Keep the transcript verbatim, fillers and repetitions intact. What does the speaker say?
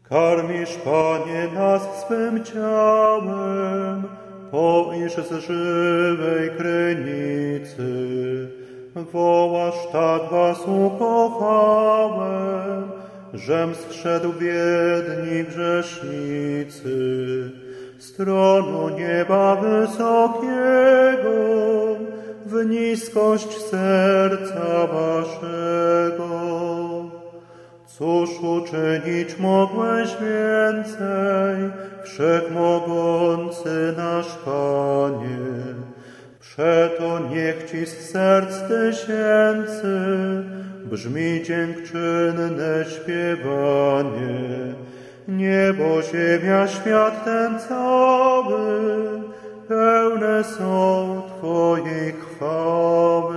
Karmisz, Panie, nas swym ciałem, poisz z żywej krynicy. Wołasz, tak was ukochałem, żem zszedł biedni grzesznicy. Z tronu nieba wysokiego, w niskość serca waszego. Cóż uczynić mogłeś więcej, wszechmogący nasz Panie? Przeto niech ci z serc tysięcy brzmi dziękczynne śpiewanie. Niebo, ziemia, świat ten cały pełne są Twojej chwały.